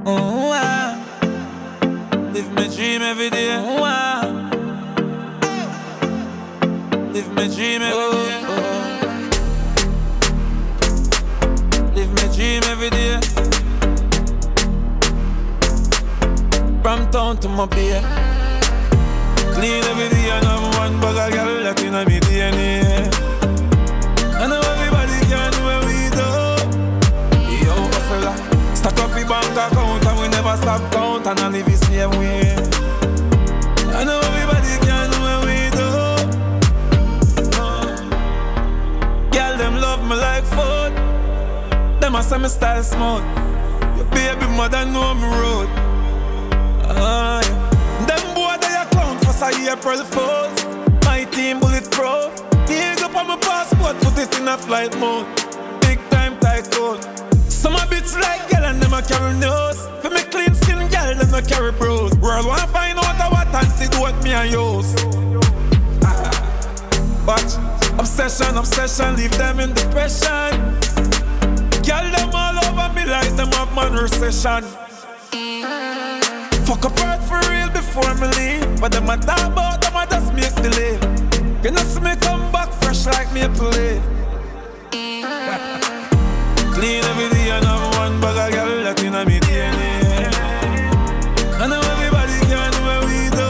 Live my dream every day. Live my dream every day. Live my dream every day. From town to my bay. Clean every day and have one bag of girl that in my DNA. I know everybody can do what we do. Yo, hustler. Stack up the bank account and we never stop count and I live the same way. I know everybody can do what we do. Girl, them love me like food. Them a say me style smooth. Your baby mother know me road. Yeah. Them boy they a clown for say April Fools. My team bulletproof. Dig up on my passport, put it in a flight mode. Big time tycoon. Some a bitch like girl and them a carry nose. For me clean skin girl, them a carry bros. World wanna find out what antidote me and use. But obsession, leave them in depression. Girl them all over me like them have man recession. Fuck up earth for real before me leave. But them a talk about, them a just make delay. You know see me come back fresh like maple leaf. Clean every day and have one bag of girl that in my DNA. I know everybody can do what we do.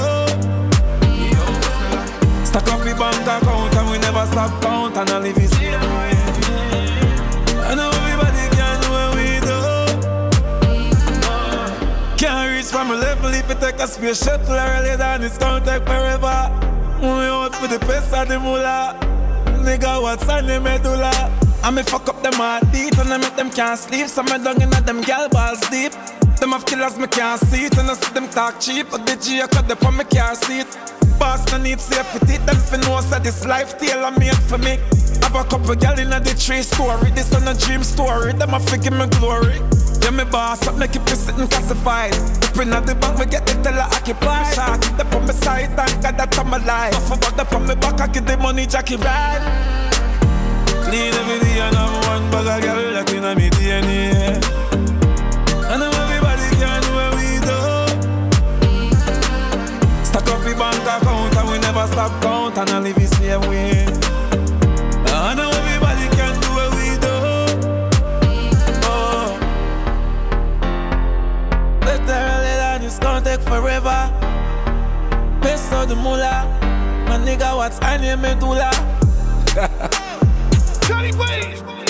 Stack up the bank account and we never stop count and I live the same way. I know everybody can do what we do. Can't reach from a level if you take a space shuttle early than it's gonna take forever. We out for the best of the moolah. Nigga, what's on the medulla? I me fuck up them heartbeat and I make them can't sleep. So me dung inna them gal balls deep. Them have killers me can't see it and I see them talk cheap. But the G I cut them on me car seat. Boss no need safety. Them fi know say this life tailor made for me. Have a couple gal inna the tree story. This on a dream story. Them a fi give me glory. Yeah, me boss up, make it be sitting classified. Up inna the bank, me get the teller occupied. Shot it up on my side, thank God that I'm alive. Off about up on my back, I get the money, Jackie ride. Clean every day and have one bag of girl that in my DNA. I know everybody can do what we do. Stack up the bank account and we never stop count and I live the same way. I know everybody can do what we do. Oh. Literally that it's gonna take forever. Best of the moolah. My nigga, what's on your medulla? Johnny Waves!